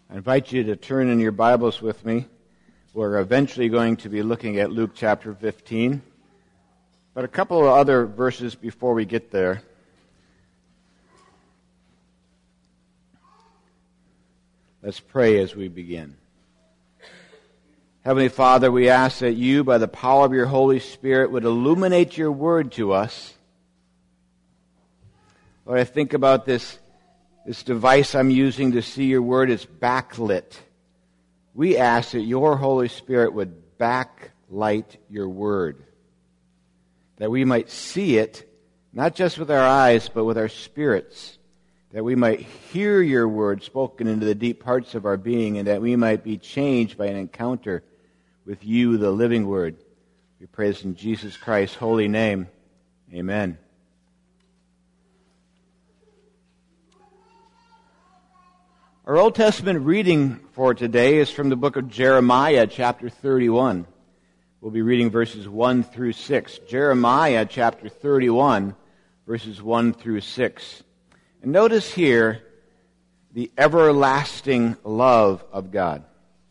I invite you to turn in your Bibles with me. We're eventually going to be looking at Luke chapter 15. But a couple of other verses before we get there. Let's pray as we begin. Heavenly Father, we ask that you, by the power of your Holy Spirit, would illuminate your word to us. Lord, I think about this device I'm using to see your word is backlit. We ask that your Holy Spirit would backlight your word, that we might see it, not just with our eyes, but with our spirits, that we might hear your word spoken into the deep parts of our being, and that we might be changed by an encounter with you, the living word. We pray this in Jesus Christ's holy name. Amen. Our Old Testament reading for today is from the book of Jeremiah, chapter 31. We'll be reading verses 1 through 6. Jeremiah, chapter 31, verses 1 through 6. And notice here the everlasting love of God.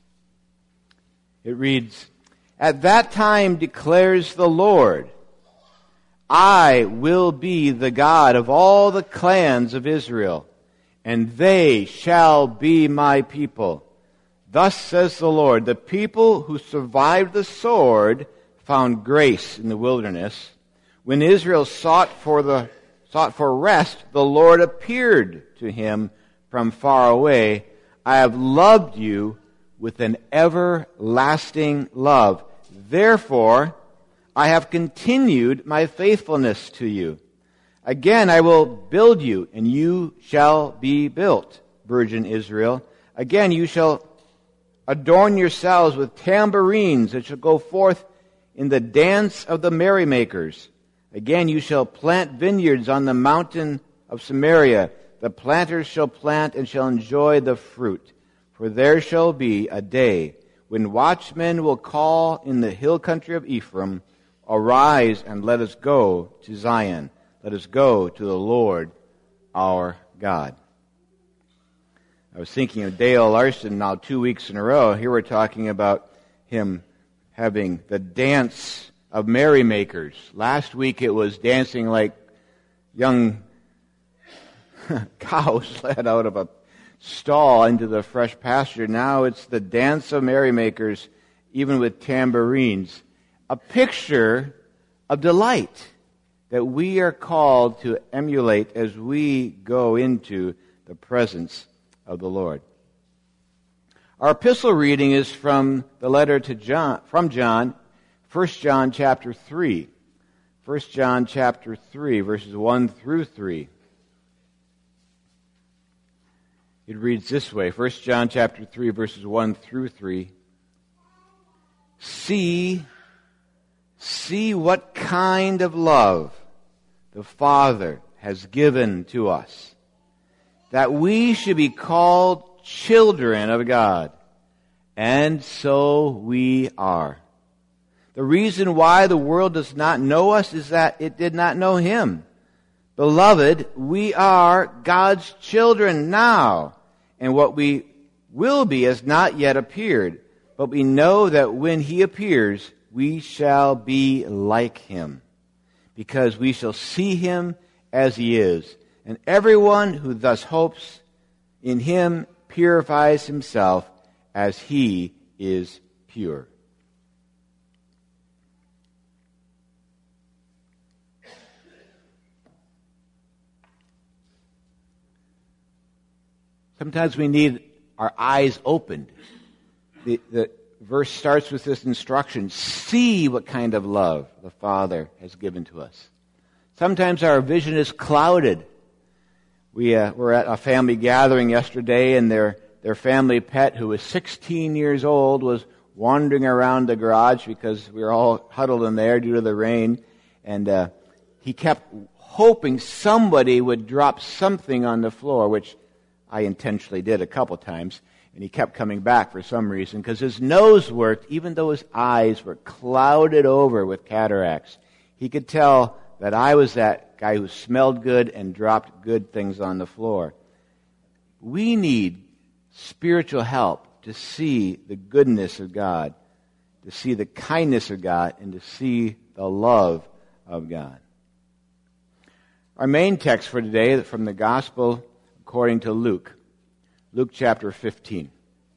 It reads, "At that time declares the Lord, I will be the God of all the clans of Israel, and they shall be my people. Thus says the Lord, the people who survived the sword found grace in the wilderness. When Israel sought for rest, the Lord appeared to him from far away. I have loved you with an everlasting love. Therefore, I have continued my faithfulness to you. Again, I will build you, and you shall be built, virgin Israel. Again, you shall adorn yourselves with tambourines that shall go forth in the dance of the merrymakers. Again, you shall plant vineyards on the mountain of Samaria. The planters shall plant and shall enjoy the fruit. For there shall be a day when watchmen will call in the hill country of Ephraim, arise and let us go to Zion. Let us go to the Lord our God." I was thinking of Dale Larson now 2 weeks in a row. Here we're talking about him having the dance of merrymakers. Last week it was dancing like young cows led out of a stall into the fresh pasture. Now it's the dance of merrymakers, even with tambourines. A picture of delight that we are called to emulate as we go into the presence of the Lord. Our epistle reading is from the letter to John, from John, 1 John chapter 3. 1 John chapter 3, verses 1 through 3. It reads this way, 1 John chapter 3, verses 1 through 3. See what kind of love the Father has given to us, that we should be called children of God. And so we are. The reason why the world does not know us is that it did not know Him. Beloved, we are God's children now, and what we will be has not yet appeared. But we know that when He appears, we shall be like Him, because we shall see Him as He is. And everyone who thus hopes in Him purifies himself as He is pure. Sometimes we need our eyes opened. The verse starts with this instruction, see what kind of love the Father has given to us. Sometimes our vision is clouded. We were at a family gathering yesterday, and their family pet, who was 16 years old, was wandering around the garage because we were all huddled in there due to the rain, and he kept hoping somebody would drop something on the floor, which I intentionally did a couple times, and he kept coming back for some reason because his nose worked even though his eyes were clouded over with cataracts. He could tell that I was that guy who smelled good and dropped good things on the floor. We need spiritual help to see the goodness of God, to see the kindness of God, and to see the love of God. Our main text for today is from the Gospel according to Luke. Luke chapter 15.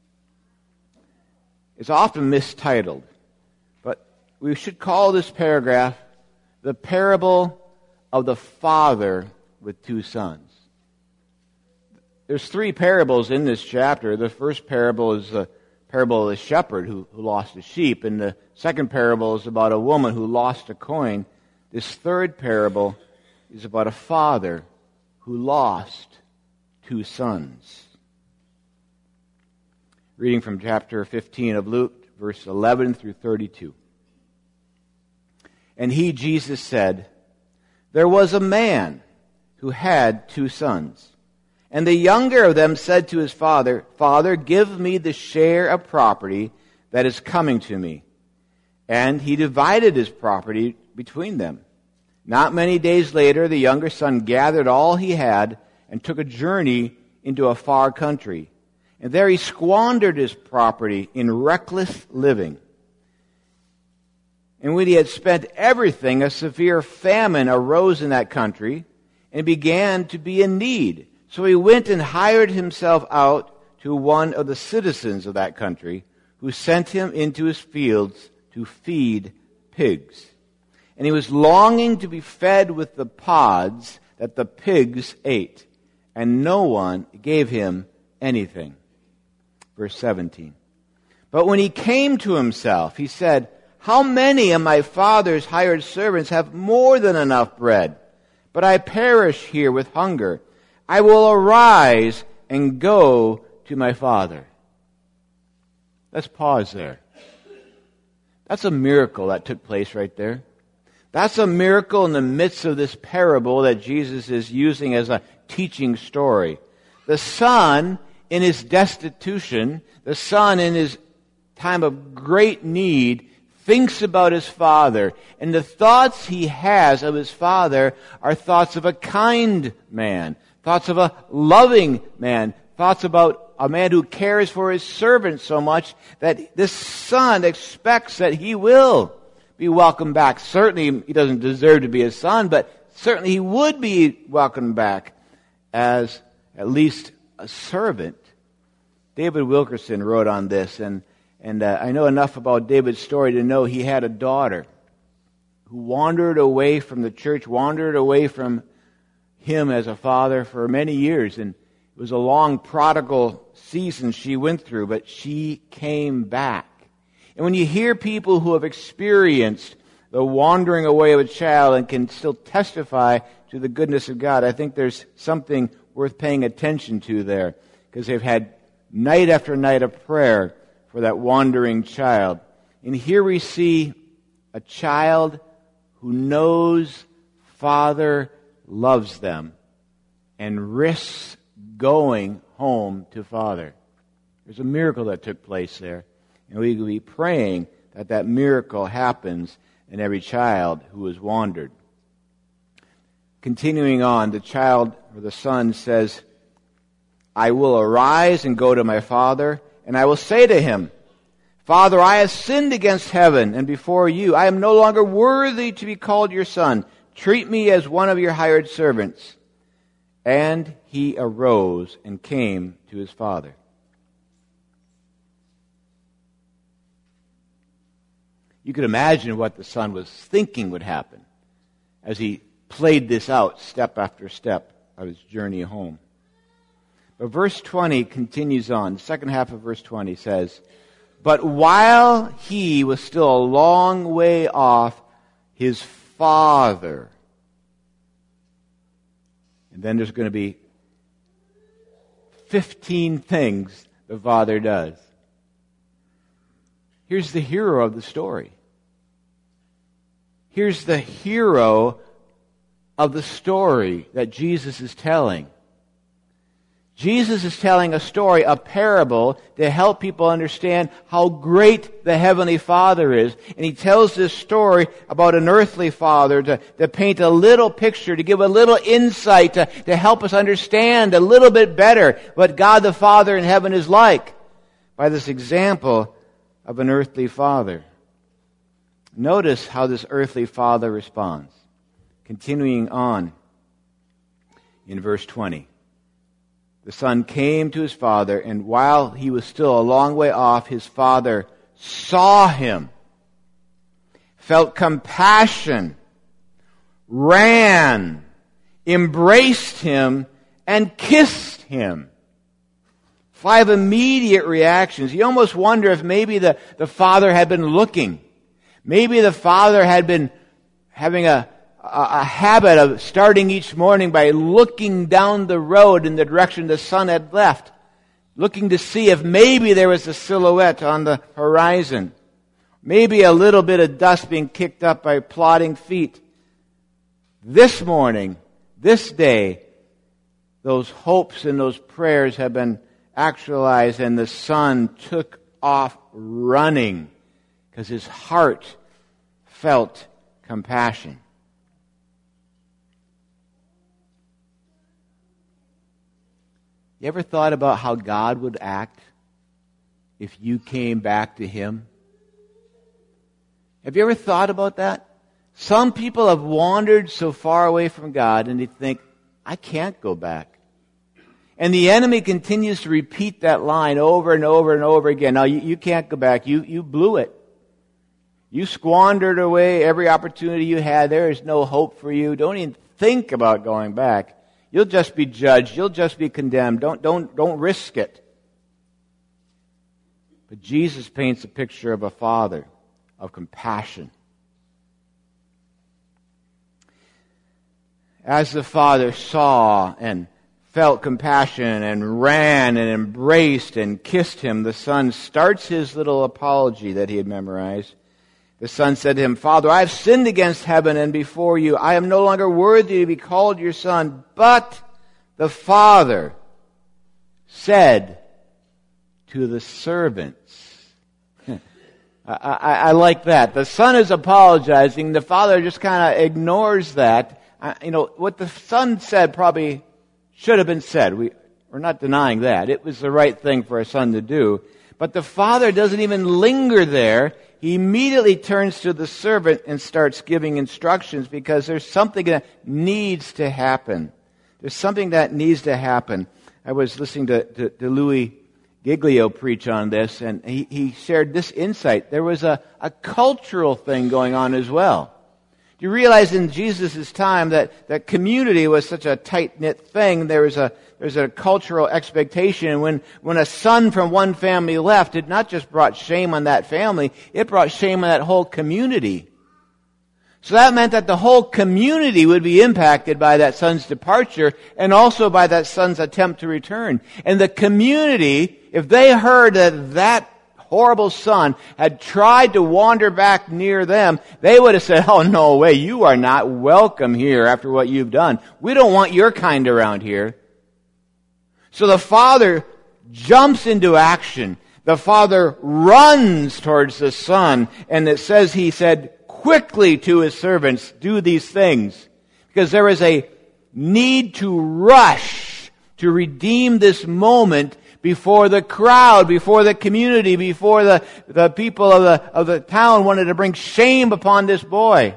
It's often mistitled, but we should call this paragraph the parable of the father with two sons. There's three parables in this chapter. The first parable is the parable of the shepherd who lost a sheep, and the second parable is about a woman who lost a coin. This third parable is about a father who lost two sons. Reading from chapter 15 of Luke, verse 11 through 32. And he, Jesus, said, "There was a man who had two sons. And the younger of them said to his father, 'Father, give me the share of property that is coming to me.' And he divided his property between them. Not many days later, the younger son gathered all he had and took a journey into a far country. And there he squandered his property in reckless living. And when he had spent everything, a severe famine arose in that country and began to be in need. So he went and hired himself out to one of the citizens of that country, who sent him into his fields to feed pigs. And he was longing to be fed with the pods that the pigs ate, and no one gave him anything." Verse 17. "But when he came to himself, he said, 'How many of my father's hired servants have more than enough bread? But I perish here with hunger. I will arise and go to my father.'" Let's pause there. That's a miracle that took place right there. That's a miracle in the midst of this parable that Jesus is using as a teaching story. The son in his destitution, the son in his time of great need, thinks about his father. And the thoughts he has of his father are thoughts of a kind man, thoughts of a loving man, thoughts about a man who cares for his servant so much that this son expects that he will be welcomed back. Certainly he doesn't deserve to be his son, but certainly he would be welcomed back as at least a servant. David Wilkerson wrote on this, and I know enough about David's story to know he had a daughter who wandered away from the church, wandered away from him as a father for many years, and it was a long prodigal season she went through, but she came back. And when you hear people who have experienced the wandering away of a child and can still testify to the goodness of God, I think there's something worth paying attention to there, because they've had night after night of prayer for that wandering child. And here we see a child who knows Father loves them and risks going home to Father. There's a miracle that took place there. And we will be praying that that miracle happens in every child who has wandered. Continuing on, the child, or the son, says, "I will arise and go to my father, and I will say to him, 'Father, I have sinned against heaven and before you. I am no longer worthy to be called your son. Treat me as one of your hired servants.' And he arose and came to his father." You could imagine what the son was thinking would happen as he played this out step after step of his journey home. But verse 20 continues on. The second half of verse 20 says, "But while he was still a long way off, his father..." And then there's going to be 15 things the father does. Here's the hero of the story. Here's the hero of the story that Jesus is telling. Jesus is telling a story, a parable, to help people understand how great the Heavenly Father is. And he tells this story about an earthly father to paint a little picture, to give a little insight, to help us understand a little bit better what God the Father in heaven is like by this example of an earthly father. Notice how this earthly father responds. Continuing on in verse 20. The son came to his father, and while he was still a long way off, his father saw him, felt compassion, ran, embraced him, and kissed him. 5 immediate reactions. You almost wonder if maybe the father had been looking. Maybe the father had been having a habit of starting each morning by looking down the road in the direction the sun had left, looking to see if maybe there was a silhouette on the horizon, maybe a little bit of dust being kicked up by plodding feet. This morning, this day, those hopes and those prayers have been actualized, and the son took off running because his heart felt compassion. You ever thought about how God would act if you came back to Him? Have you ever thought about that? Some people have wandered so far away from God and they think, I can't go back. And the enemy continues to repeat that line over and over and over again. No, you can't go back. You blew it. You squandered away every opportunity you had. There is no hope for you. Don't even think about going back. You'll just be judged. You'll just be condemned. Don't risk it. But Jesus paints a picture of a father of compassion. As the father saw and felt compassion and ran and embraced and kissed him, the son starts his little apology that he had memorized. The son said to him, Father, I have sinned against heaven and before you. I am no longer worthy to be called your son. But the father said to the servants. I like that. The son is apologizing. The father just kind of ignores that. What the son said probably should have been said. We're not denying that. It was the right thing for a son to do. But the father doesn't even linger there. He immediately turns to the servant and starts giving instructions because there's something that needs to happen. There's something that needs to happen. I was listening to Louis Giglio preach on this, and he shared this insight. There was a cultural thing going on as well. Do you realize in Jesus' time that community was such a tight-knit thing? There's a cultural expectation. When a son from one family left, it not just brought shame on that family, it brought shame on that whole community. So that meant that the whole community would be impacted by that son's departure and also by that son's attempt to return. And the community, if they heard that horrible son had tried to wander back near them, they would have said, oh, no way, you are not welcome here after what you've done. We don't want your kind around here. So the father jumps into action. The father runs towards the son, and it says he said quickly to his servants, do these things. Because there is a need to rush to redeem this moment before the crowd, before the community, before the people of the town wanted to bring shame upon this boy.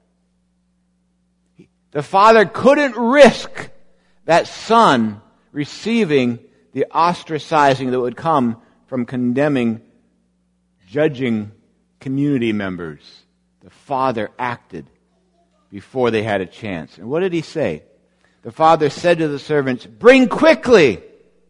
The father couldn't risk that son receiving the ostracizing that would come from condemning, judging community members. The father acted before they had a chance. And what did he say? The father said to the servants, bring quickly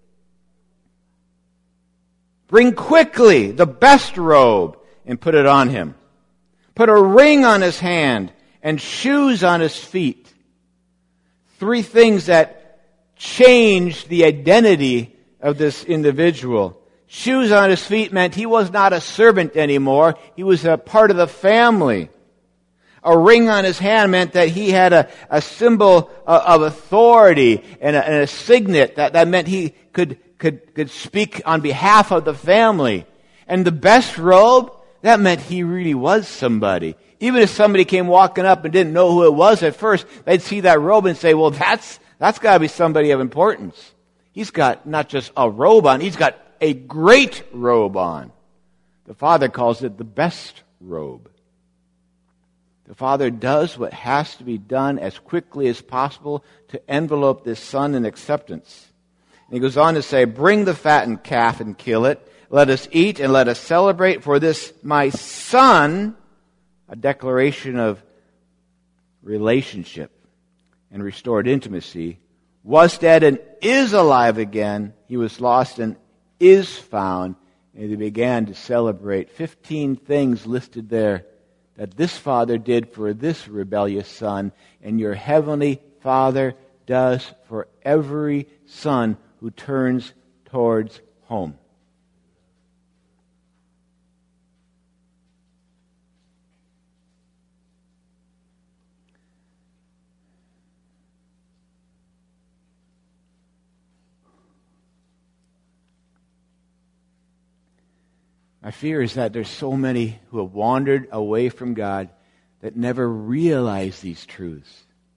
the best robe and put it on him. Put a ring on his hand and shoes on his feet. 3 things that changed the identity of this individual. Shoes on his feet meant he was not a servant anymore. He was a part of the family. A ring on his hand meant that he had a symbol of authority and a signet that meant he could speak on behalf of the family. And the best robe, that meant he really was somebody. Even if somebody came walking up and didn't know who it was at first, they'd see that robe and say, well, that's got to be somebody of importance. He's got not just a robe on, he's got a great robe on. The Father calls it the best robe. The Father does what has to be done as quickly as possible to envelope this Son in acceptance. And he goes on to say, bring the fattened calf and kill it. Let us eat and let us celebrate, for this my Son, a declaration of relationship and restored intimacy, was dead and is alive again. He was lost and is found. And they began to celebrate 15 things listed there that this Father did for this rebellious son, and your heavenly Father does for every son who turns towards home. My fear is that there's so many who have wandered away from God that never realize these truths.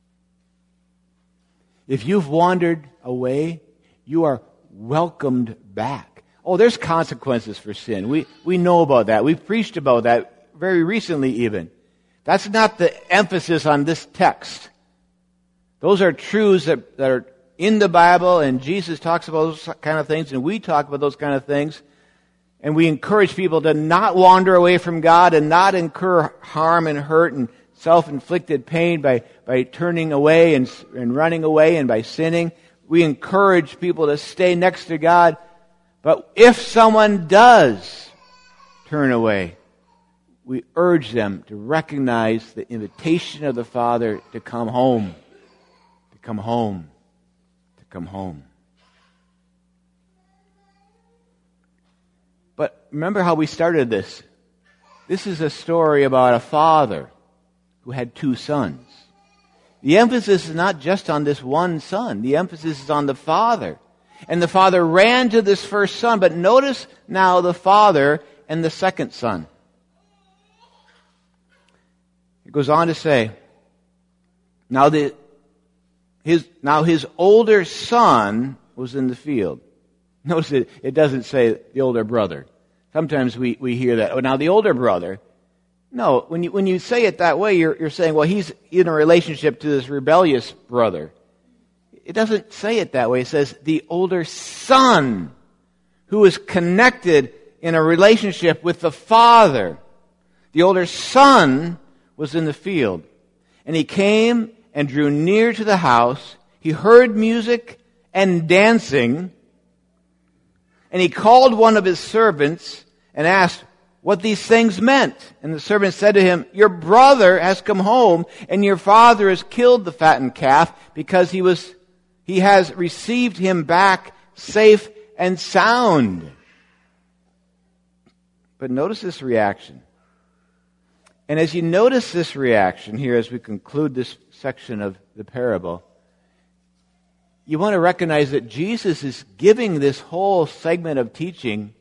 If you've wandered away, you are welcomed back. Oh, there's consequences for sin. We know about that. We've preached about that very recently even. That's not the emphasis on this text. Those are truths that are in the Bible, and Jesus talks about those kind of things, and we talk about those kind of things. And we encourage people to not wander away from God and not incur harm and hurt and self-inflicted pain by turning away and running away and by sinning. We encourage people to stay next to God. But if someone does turn away, we urge them to recognize the invitation of the Father to come home, to come home, to come home. But remember how we started this. This is a story about a father who had two sons. The emphasis is not just on this one son. The emphasis is on the father. And the father ran to this first son. But notice now the father and the second son. It goes on to say, now his older son was in the field. Notice it doesn't say the older brother. Sometimes we hear that. Oh, now the older brother. No, when you say it that way, you're saying, well, he's in a relationship to this rebellious brother. It doesn't say it that way. It says the older son who is connected in a relationship with the father. The older son was in the field. And he came and drew near to the house. He heard music and dancing. And he called one of his servants and asked what these things meant. And the servant said to him, your brother has come home, and your father has killed the fattened calf because he has received him back safe and sound. But notice this reaction. And as you notice this reaction here as we conclude this section of the parable, you want to recognize that Jesus is giving this whole segment of teaching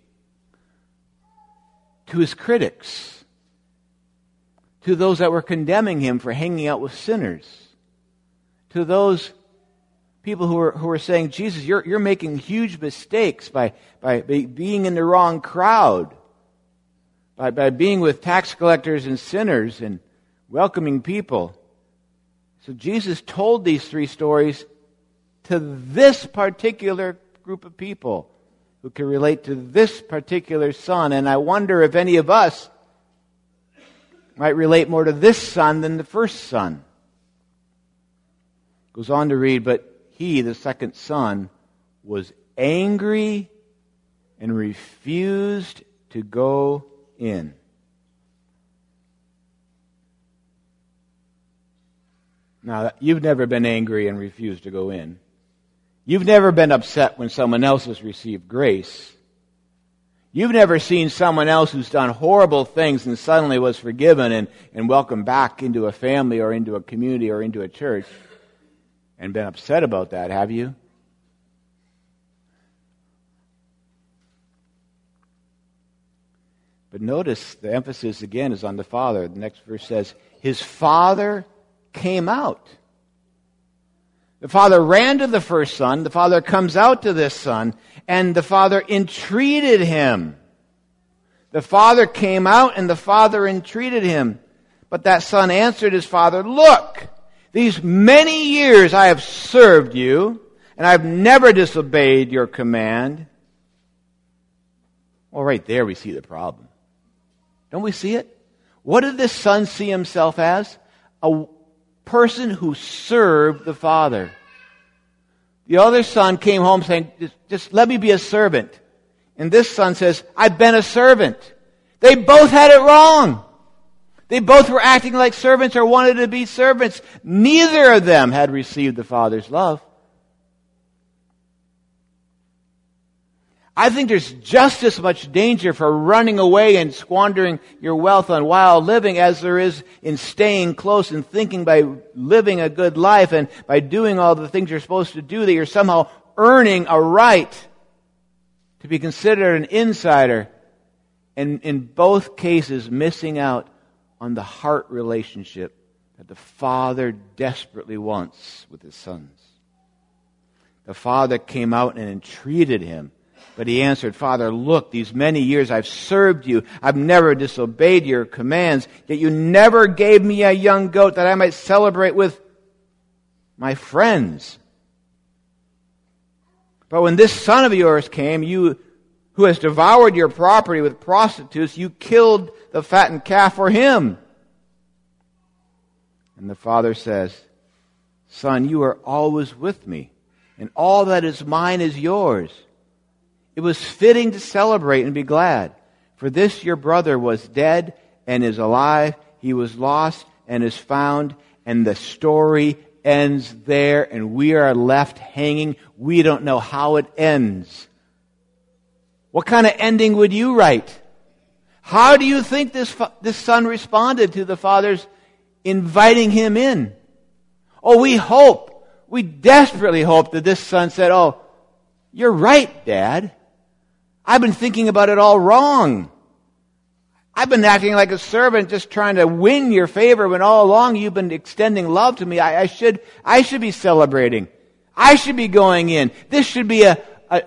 to his critics, to those that were condemning him for hanging out with sinners, to those people who were saying, Jesus, you're making huge mistakes by being in the wrong crowd, by being with tax collectors and sinners and welcoming people. So Jesus told these three stories to this particular group of people who can relate to this particular son. And I wonder if any of us might relate more to this son than the first son. Goes on to read, but he, the second son, was angry and refused to go in. Now, you've never been angry and refused to go in. You've never been upset when someone else has received grace. You've never seen someone else who's done horrible things and suddenly was forgiven and welcomed back into a family or into a community or into a church and been upset about that, have you? But notice the emphasis again is on the Father. The next verse says, His Father came out. The Father ran to the first son. The Father comes out to this son, and the Father entreated him. The Father came out, and the Father entreated him. But that son answered his father, Look, these many years I have served you, and I have never disobeyed your command. Well, right there we see the problem. Don't we see it? What did this son see himself as? A person who served the Father. The other son came home saying, just let me be a servant. And this son says, I've been a servant. They both had it wrong. They both were acting like servants or wanted to be servants. Neither of them had received the Father's love. I think there's just as much danger for running away and squandering your wealth on wild living as there is in staying close and thinking by living a good life and by doing all the things you're supposed to do that you're somehow earning a right to be considered an insider, and in both cases missing out on the heart relationship that the Father desperately wants with His sons. The Father came out and entreated him. But he answered, Father, look, these many years I've served you. I've never disobeyed your commands. Yet you never gave me a young goat that I might celebrate with my friends. But when this son of yours came, you who has devoured your property with prostitutes, you killed the fattened calf for him. And the father says, Son, you are always with me, and all that is mine is yours. It was fitting to celebrate and be glad. For this your brother was dead and is alive. He was lost and is found. And the story ends there, and we are left hanging. We don't know how it ends. What kind of ending would you write? How do you think this son responded to the father's inviting him in? Oh, we desperately hope that this son said, Oh, you're right, Dad. I've been thinking about it all wrong. I've been acting like a servant just trying to win your favor when all along you've been extending love to me. I should be celebrating. I should be going in. This should be a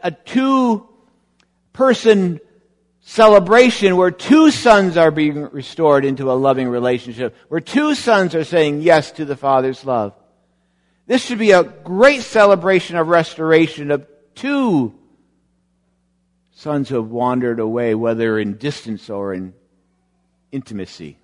two-person celebration where two sons are being restored into a loving relationship, where two sons are saying yes to the Father's love. This should be a great celebration of restoration of two sons who have wandered away, whether in distance or in intimacy.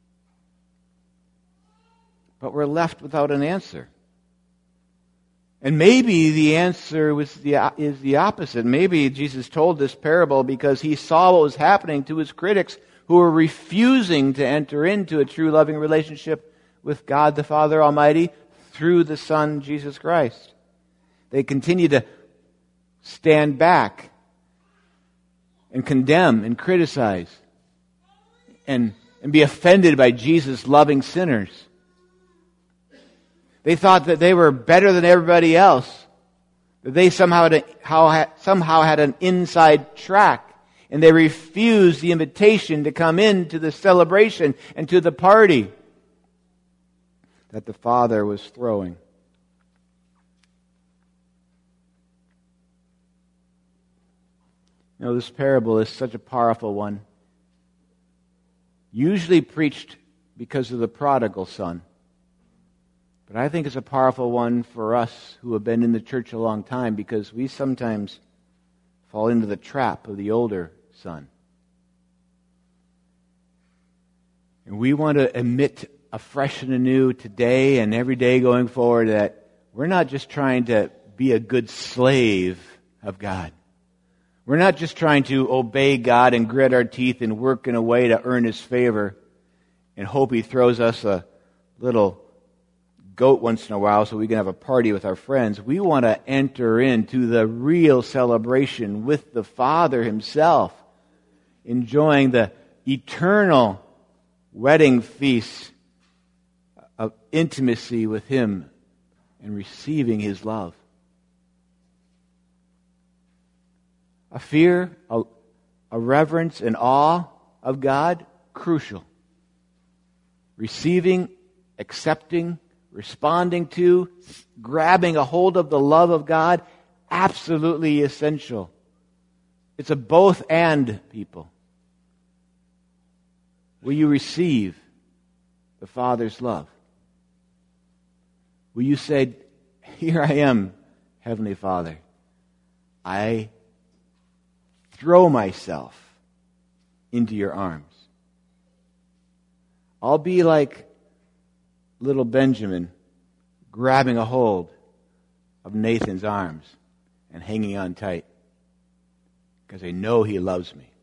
But we're left without an answer. And maybe the answer is the opposite. Maybe Jesus told this parable because he saw what was happening to his critics who were refusing to enter into a true loving relationship with God the Father Almighty through the Son, Jesus Christ. They continue to stand back and condemn and criticize and be offended by Jesus loving sinners. They thought that they were better than everybody else, that they somehow had an inside track, and they refused the invitation to come into the celebration and to the party that the Father was throwing. You know, this parable is such a powerful one. Usually preached because of the prodigal son. But I think it's a powerful one for us who have been in the church a long time because we sometimes fall into the trap of the older son. And we want to admit afresh and anew today and every day going forward that we're not just trying to be a good slave of God. We're not just trying to obey God and grit our teeth and work in a way to earn His favor and hope He throws us a little goat once in a while so we can have a party with our friends. We want to enter into the real celebration with the Father Himself enjoying the eternal wedding feast of intimacy with Him and receiving His love. A fear, a reverence, and awe of God, crucial. Receiving, accepting, responding to, grabbing a hold of the love of God, absolutely essential. It's a both and, people. Will you receive the Father's love? Will you say, "Here I am, Heavenly Father. I throw myself into your arms. I'll be like little Benjamin grabbing a hold of Nathan's arms and hanging on tight because I know he loves me."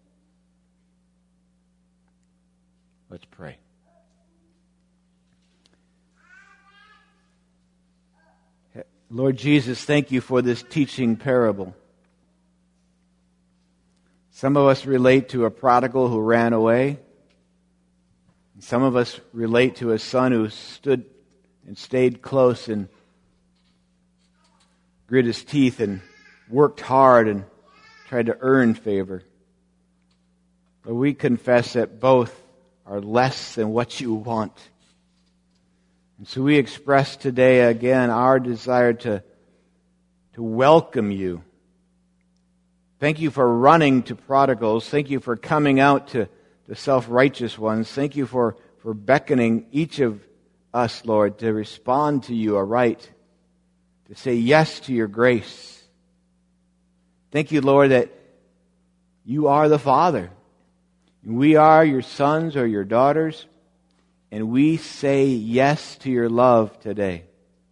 Let's pray. Lord Jesus, thank you for this teaching parable. Some of us relate to a prodigal who ran away. Some of us relate to a son who stood and stayed close and grit his teeth and worked hard and tried to earn favor. But we confess that both are less than what you want. And so we express today again our desire to welcome you. Thank you for running to prodigals. Thank you for coming out to the self-righteous ones. Thank you for beckoning each of us, Lord, to respond to you aright, to say yes to your grace. Thank you, Lord, that you are the Father. We are your sons or your daughters, and we say yes to your love today.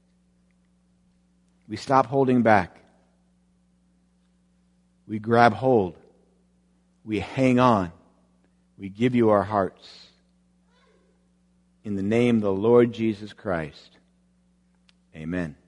We stop holding back. We grab hold. We hang on. We give you our hearts. In the name of the Lord Jesus Christ. Amen.